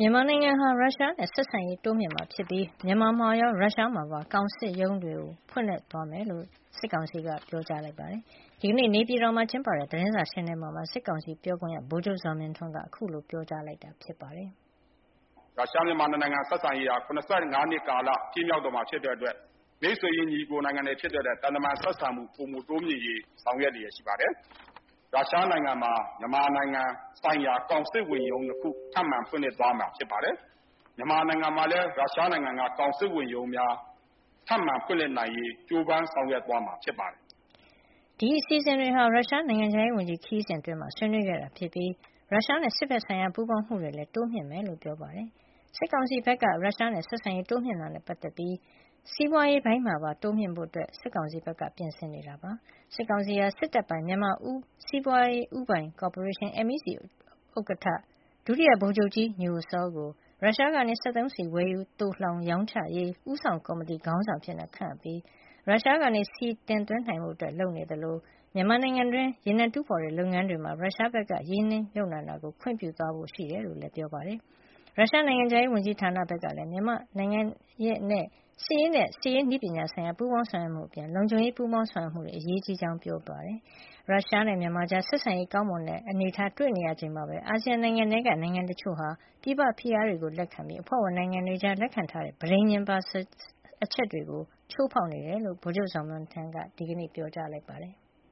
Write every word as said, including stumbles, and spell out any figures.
မြန်မာနိုင်ငံဟာရုရှားနဲ့ဆက်ဆံရေးတိုးမြှင့်မှာဖြစ်ပြီးမြန်မာမှာရောရုရှားမှာပါကောင်စစ်ရုံးတွေကိုဖွင့်လှစ်သွားမယ်လို့စစ်ကောင်စီကပြောကြားလိုက်ပါတယ်။ဒီကနေ့နေပြည်တော်မှာကျင်းပတဲ့သတင်းစာရှင်းလင်းပွဲမှာစစ်ကောင်စီပြောခွင့်ရဗိုလ်ချုပ်ဇော်မင်းထွန်းကအခုလိုပြောကြားလိုက်တာဖြစ်ပါတယ်။ရုရှားမြန်မာနိုင်ငံဆက်ဆံရေးဟာခုနစ်ဆယ့်ငါးနှစ်ကာလပြည့်မြောက်တော်မှာဖြစ်တဲ့အတွက်မိတ်ဆွေရင်းညီကိုနိုင်ငံတွေဖြစ်တဲ့တန်တမာဆက်ဆံမှုပုံမှုတိုးမြင့်ရေးဆောင်ရွက်လျက်ရှိပါတယ်။ရုရှားနိုင်ငံမှာမြန်မာနိုင်ငံဆိုင်ရာကောင်စစ်ဝင်ရုံးတစ်ခုထပ်မံဖွင့်လှစ်သွားမှာဖြစ်ပါတယ်။မြန်မာနိုင်ငံမှာလည်းရုရှားနိုင်ငံကကောင်စစ်ဝင်ရုံးများထပ်မံဖွင့်လှစ်နိုင်ရေးကြိုးပမ်းဆောင်ရွက်သွားမှာဖြစ်ပါတယ်။ဒီအစီအစဉ်တွေဟာရုရှားနိုင်ငံခြားရေးဝန်ကြီးခရီးစဉ်အတွင်းမှာဆွေးနွေးခဲ့တာဖြစ်ပြီးရုရှားနဲ့စစ်ဘက်ဆိုင်ရာပူးပေါင်းမှုတွေလည်းတိုးမြှင့်မယ်လို့ပြောပါတယ်။စစ်ကောင်စီဘက်ကရုရှားနဲ့ဆက်ဆံရေးတိုးမြှင့်တာနဲ့ပတ်သက်ပြီးစီးပွားရေးပိုင်းမှာပါတိုးမြှင့်ဖို့အတွက်စစ်ကောင်စီဘက်ကပြင်ဆင်နေတာပါ။စစ်ကောင်စီဟာစစ်တပ်ပိုင်မြန်မာဦးစီးပွားရေးဦးပိုင်ကော်ပိုရေးရှင်း M E C ဥက္ကဋ္ဌဒုတိယဗိုလ်ချုပ်ကြီးညိုစောကိုရုရှားကနေစက်သုံးဆီဝယ်ယူသိုလှောင်ရောင်းချရေးဦးဆောင်ကော်မတီခေါင်းဆောင်အဖြစ်ခန့်အပ်ပြီးရုရှားကနေဆီတင်သွင်းနိုင်ဖို့အတွက်လုပ်နေသလိုမြန်မာနိုင်ငံတွင်းရေနံတူးဖော်တဲ့လုပ်ငန်းတွေမှာရုရှားဘက်ကရင်းနှီးမြှုပ်နှံတာကိုခွင့်ပြုသွားဖို့ရှိတယ်လို့လည်းပြောပါတယ်။ရုရှားနိုင်ငံခြားရေးဝန်ကြီးဌာနဘက်ကလည်းမြန်မာနိုင်ငံရဲ့နဲ့စစ်ရေးနဲ့စစ်ရေးနည်းပညာဆိုင်ရာပူးပေါင်းဆောင်ရွက်မှုအပြင်လုံခြုံရေးပူးပေါင်းဆောင်ရွက်မှုတွေအရေးကြီးကြောင်းပြောပါတယ်။ရုရှားနဲ့မြန်မာကြားဆက်ဆံရေးကောင်းမွန်တဲ့အနေအထားတွေ့နေရချိန်မှာပဲအာဆီယံနိုင်ငံတွေကနိုင်ငံတချို့ဟာပြည်ပဖိအားတွေကိုလက်ခံပြီးအဖွဲ့ဝင်နိုင်ငံတွေကြားလက်ခံထားတဲ့ပဋိညာဉ်ပါအချက်တွေကိုချိုးဖောက်နေတယ်လို့ဗိုလ်ချုပ်ဇော်မင်းထွန်းကဒီကနေ့ပြောကြားလိုက်ပါတယ်